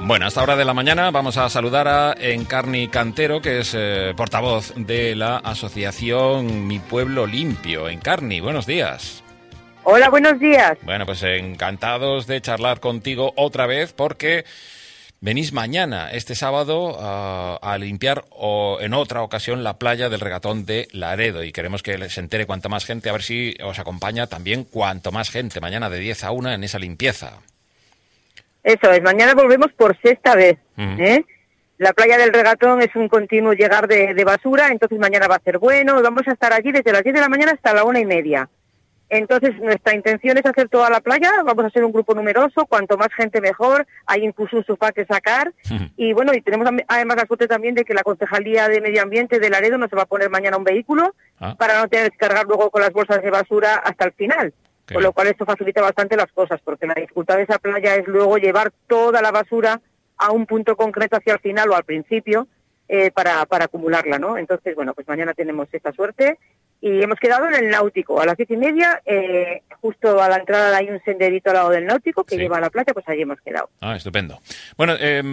Bueno, a esta hora de la mañana vamos a saludar a Encarni Cantero, que es portavoz de la asociación Mi Pueblo Limpio. Encarni, buenos días. Hola, buenos días. Bueno, pues encantados de charlar contigo otra vez porque venís mañana, este sábado, a limpiar en otra ocasión la playa del Regatón de Laredo y queremos que se entere cuanta más gente, a ver si os acompaña también cuanto más gente mañana de 10 a 1 en esa limpieza. Eso es, mañana volvemos por sexta vez. La playa del Regatón es un continuo llegar de basura, entonces mañana va a ser bueno. Vamos a estar allí desde las 10 de la mañana hasta la 1:30. Entonces nuestra intención es hacer toda la playa, vamos a ser un grupo numeroso, cuanto más gente mejor, hay incluso un sofá que sacar. Y bueno, y tenemos además la suerte también de que la Concejalía de Medio Ambiente de Laredo nos va a poner mañana un vehículo para no tener que cargar luego con las bolsas de basura hasta el final. Con lo cual esto facilita bastante las cosas, porque la dificultad de esa playa es luego llevar toda la basura a un punto concreto hacia el final o al principio para acumularla, ¿no? Entonces, bueno, pues mañana tenemos esta suerte y hemos quedado en el Náutico a las 10:30, justo a la entrada hay un senderito al lado del Náutico que lleva a la playa, pues allí hemos quedado. Ah, estupendo. Bueno,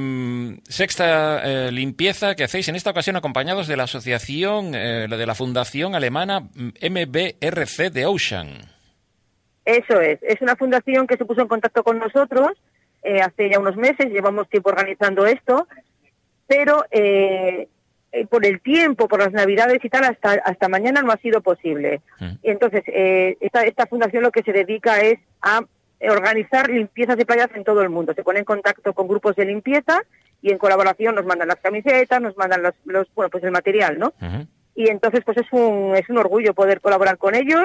sexta limpieza que hacéis en esta ocasión acompañados de la asociación, de la fundación alemana MBRC de Ocean. Eso es una fundación que se puso en contacto con nosotros hace ya unos meses, llevamos tiempo organizando esto, pero por el tiempo, por las navidades y tal, hasta mañana no ha sido posible. Entonces, esta fundación lo que se dedica es a organizar limpiezas de playas en todo el mundo. Se pone en contacto con grupos de limpieza y en colaboración nos mandan las camisetas, nos mandan pues el material, ¿no? Y entonces, pues es un orgullo poder colaborar con ellos.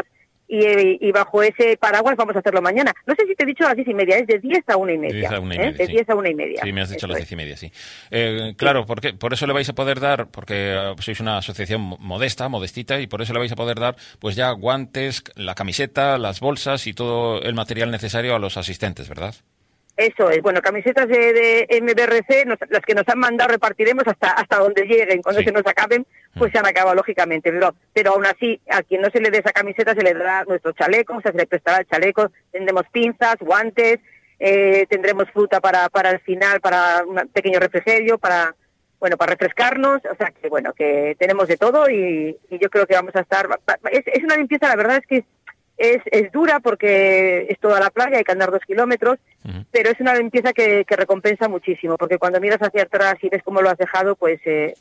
Y bajo ese paraguas vamos a hacerlo mañana. No sé si te he dicho a las 10:30, es de 10 a 1:30. 10 a 1:30, de 10 a 1:30. Sí, me has dicho a las 10:30, sí. Claro, porque por eso le vais a poder dar, porque sois una asociación modestita, y por eso le vais a poder dar pues ya guantes, la camiseta, las bolsas y todo el material necesario a los asistentes, ¿verdad? Eso es. Bueno, camisetas de MBRC, las que nos han mandado repartiremos hasta donde lleguen. Cuando se nos acaben, pues se han acabado, lógicamente. Pero aún así, a quien no se le dé esa camiseta se le dará nuestro chaleco, o sea, se le prestará el chaleco. Tendremos pinzas, guantes, tendremos fruta para el final, para un pequeño refrigerio, para refrescarnos. O sea, que tenemos de todo y yo creo que vamos a estar... Es una limpieza, la verdad es que es dura porque es toda la playa, hay que andar 2 kilómetros, pero es una limpieza que recompensa muchísimo, porque cuando miras hacia atrás y ves cómo lo has dejado, pues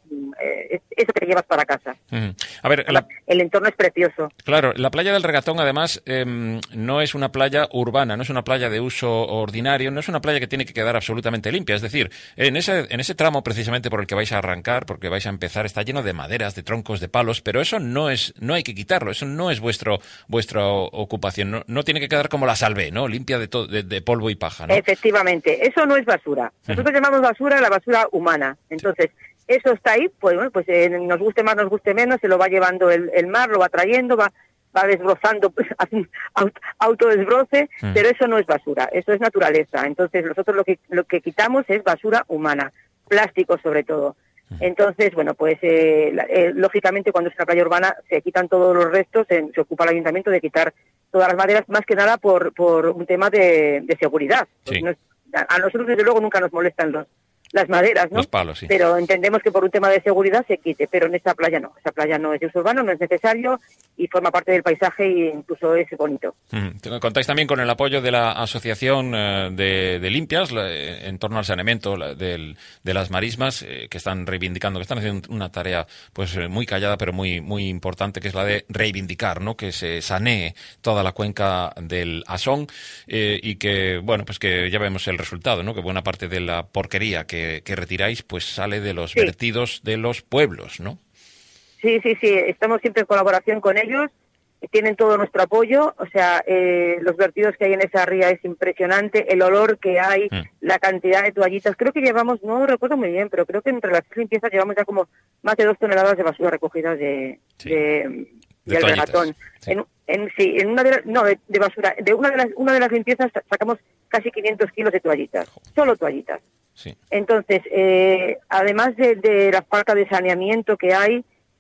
eso te llevas para casa. A ver, el entorno es precioso. Claro, la playa del Regatón, además, no es una playa urbana, no es una playa de uso ordinario, no es una playa que tiene que quedar absolutamente limpia. Es decir, en ese tramo precisamente por el que vais a arrancar, porque vais a empezar, está lleno de maderas, de troncos, de palos, pero eso no hay que quitarlo, eso no es vuestra ocupación, no tiene que quedar como la Salvé, ¿no? Limpia de polvo y paja, ¿no? Efectivamente, eso no es basura. Nosotros llamamos basura la basura humana. Entonces, eso está ahí, pues bueno, pues nos guste más, nos guste menos, se lo va llevando el mar, lo va trayendo, va desbrozando, pues, hace un autodesbroce, pero eso no es basura, eso es naturaleza. Entonces, nosotros lo que quitamos es basura humana, plástico sobre todo. Entonces, bueno, pues lógicamente cuando es una playa urbana se quitan todos los restos, se ocupa el ayuntamiento de quitar todas las maderas, más que nada por un tema de seguridad. Sí. Pues a nosotros desde luego nunca nos molestan las maderas, ¿no? Los palos, sí. Pero entendemos que por un tema de seguridad se quite, pero en esta playa no. Esta playa no es de uso urbano, no es necesario y forma parte del paisaje e incluso es bonito. Contáis también con el apoyo de la Asociación de Limpias en torno al saneamiento de las marismas, que están reivindicando, que están haciendo una tarea pues muy callada pero muy muy importante, que es la de reivindicar, ¿no? Que se sanee toda la cuenca del Asón y que, bueno, pues que ya vemos el resultado, ¿no? Que buena parte de la porquería que retiráis pues sale de los vertidos de los pueblos, ¿no? Sí, estamos siempre en colaboración con ellos, tienen todo nuestro apoyo, o sea, los vertidos que hay en esa ría es impresionante, el olor que hay, la cantidad de toallitas, creo que llevamos, no recuerdo muy bien, pero creo que entre las 3 limpiezas llevamos ya como más de 2 toneladas de basura recogidas del Regatón. Sí. En una de basura, de una de las limpiezas sacamos casi 500 kilos de toallitas, solo toallitas. Sí. Entonces, además de la falta de saneamiento que hay,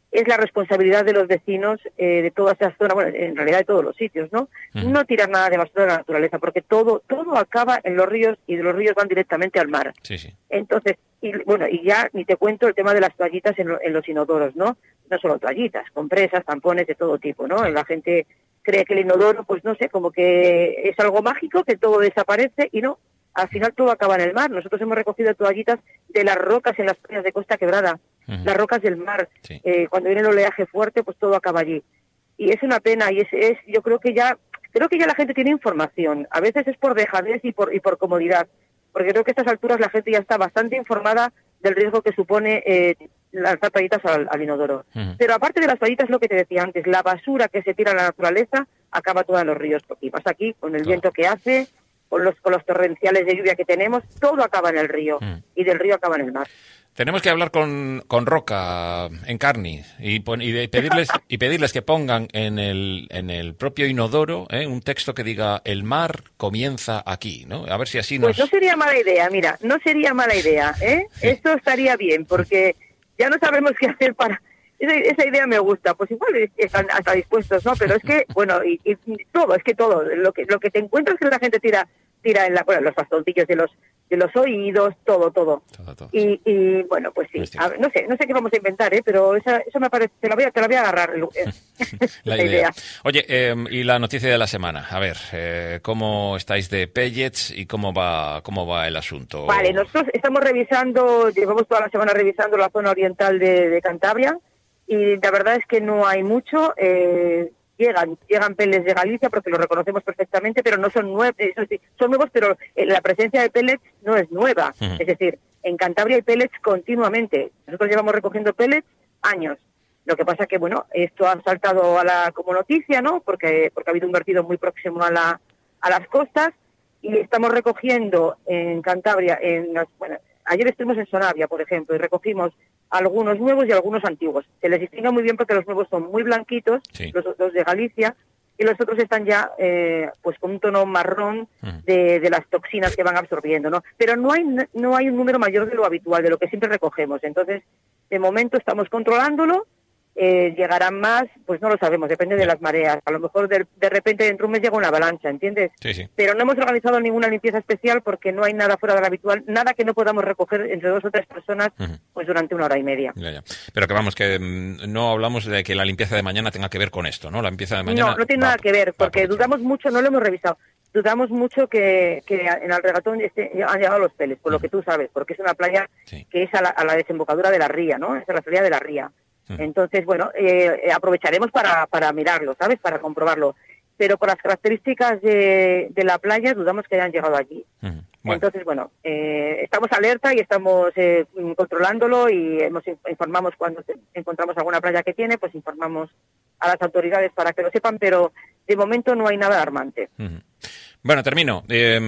es la responsabilidad de los vecinos de todas esas zonas, bueno, en realidad de todos los sitios, ¿no? No tirar nada de basura de la naturaleza, porque todo acaba en los ríos y de los ríos van directamente al mar. Sí, sí. Entonces, y ya ni te cuento el tema de las toallitas en los inodoros, ¿no? No solo toallitas, compresas, tampones de todo tipo, ¿no? La gente cree que el inodoro, pues no sé, como que es algo mágico, que todo desaparece y no. Al final todo acaba en el mar. Nosotros hemos recogido toallitas de las rocas en las playas de Costa Quebrada, las rocas del mar. Sí. Cuando viene el oleaje fuerte, pues todo acaba allí. Y es una pena, y yo creo que ya la gente tiene información. A veces es por dejadez y por comodidad, porque creo que a estas alturas la gente ya está bastante informada del riesgo que supone lanzar toallitas al inodoro. Pero aparte de las toallitas, lo que te decía antes, la basura que se tira a la naturaleza acaba toda en los ríos. Y pasa aquí, con el viento que hace, con los torrenciales de lluvia que tenemos, todo acaba en el río, y del río acaba en el mar. Tenemos que hablar con Roca, Encarni, y pedirles que pongan en el propio inodoro un texto que diga "el mar comienza aquí", ¿no? A ver si así nos... Pues no sería mala idea, mira, no sería mala idea, ¿eh? Sí. Esto estaría bien, porque ya no sabemos qué hacer para... Esa idea me gusta, pues igual están hasta dispuestos, ¿no? Pero es que, bueno, y todo, lo que te encuentras es que la gente tira en los bastoncillos de los oídos, todo. Y bueno, pues sí, no sé qué vamos a inventar, pero eso me parece, te la voy a agarrar la idea. Oye, y la noticia de la semana, a ver, ¿cómo estáis de pellets y cómo va el asunto? Vale, nosotros llevamos toda la semana revisando la zona oriental de Cantabria, y la verdad es que no hay mucho. Llegan pellets de Galicia porque los reconocemos perfectamente, pero no son nuevos. Son nuevos, pero la presencia de pellets no es nueva. Es decir, en Cantabria hay pellets continuamente. Nosotros llevamos recogiendo pellets años. Lo que pasa que, bueno, esto ha saltado como noticia, ¿no? Porque ha habido un vertido muy próximo a las costas, y estamos recogiendo en Cantabria, ayer estuvimos en Sonavia, por ejemplo, y recogimos algunos nuevos y algunos antiguos. Se les distingue muy bien porque los nuevos son muy blanquitos, sí, los de Galicia, y los otros están ya pues con un tono marrón de las toxinas que van absorbiendo, ¿no? Pero no hay un número mayor de lo habitual, de lo que siempre recogemos. Entonces, de momento estamos controlándolo. Llegarán más, pues no lo sabemos, depende de las mareas. A lo mejor de repente dentro de un mes llega una avalancha, ¿entiendes? Sí. Pero no hemos organizado ninguna limpieza especial porque no hay nada fuera de lo habitual, nada que no podamos recoger entre 2 o 3 personas pues durante 1 hora y media. Ya. Pero que vamos, que no hablamos de que la limpieza de mañana tenga que ver con esto, ¿no? La limpieza de mañana... No tiene nada que ver, porque dudamos mucho, no lo hemos revisado, dudamos mucho que en el regatón han llegado los pellets, por lo que tú sabes, porque es una playa que es a la desembocadura de la ría, ¿no? Es a la salida de la ría. Entonces, bueno, aprovecharemos para mirarlo, ¿sabes? Para comprobarlo. Pero por las características de la playa dudamos que hayan llegado allí. Bueno. Entonces, bueno, estamos alerta y estamos controlándolo, y informamos cuando encontramos alguna playa que tiene, pues informamos a las autoridades para que lo sepan, pero de momento no hay nada alarmante. Bueno, termino.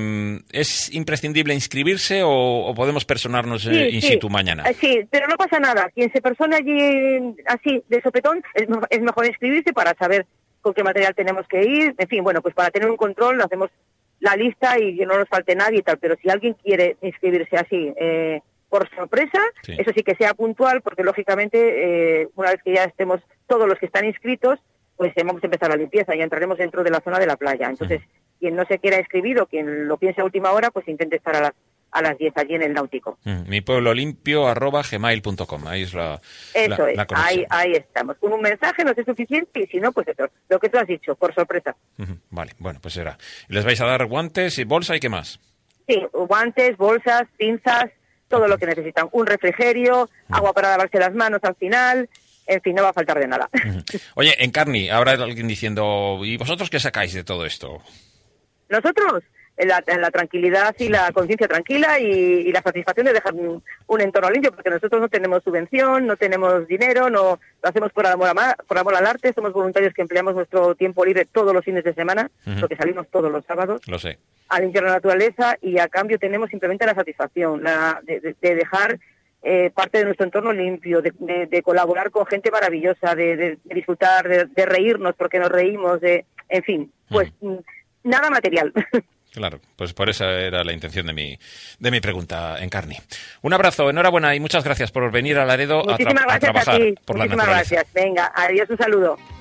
¿Es imprescindible inscribirse o podemos personarnos in situ mañana? Sí, pero no pasa nada. Quien se persone allí así, de sopetón, es mejor inscribirse para saber con qué material tenemos que ir. En fin, bueno, pues para tener un control hacemos la lista y que no nos falte nadie y tal. Pero si alguien quiere inscribirse así por sorpresa, eso sí que sea puntual, porque lógicamente una vez que ya estemos todos los que están inscritos, pues vamos a empezar la limpieza y entraremos dentro de la zona de la playa. Entonces, quien no se quiera inscribir o quien lo piense a última hora, pues intente estar a las 10 allí en el Náutico. mipueblolimpio@gmail.com. Ahí es la conexión. Ahí estamos. Con un mensaje no es suficiente, y si no, pues eso, lo que tú has dicho, por sorpresa. Vale, bueno, pues será. ¿Les vais a dar guantes y bolsa y qué más? Sí, guantes, bolsas, pinzas, todo lo que necesitan. Un refrigerio, agua para lavarse las manos al final... En fin, no va a faltar de nada. Oye, Encarni, habrá alguien diciendo, ¿y vosotros qué sacáis de todo esto? Nosotros, la tranquilidad y la conciencia tranquila y la satisfacción de dejar un entorno limpio, porque nosotros no tenemos subvención, no tenemos dinero, no lo hacemos por amor al arte, somos voluntarios que empleamos nuestro tiempo libre todos los fines de semana, porque salimos todos los sábados. Lo sé. A limpiar la naturaleza, y a cambio tenemos simplemente la satisfacción de dejar... parte de nuestro entorno limpio, de colaborar con gente maravillosa, de disfrutar, de reírnos porque nos reímos, en fin, pues nada material. Claro, pues por esa era la intención de mi pregunta, Encarni. Un abrazo, enhorabuena y muchas gracias por venir a Laredo a trabajar por la naturaleza. Muchísimas gracias. Venga, adiós, un saludo.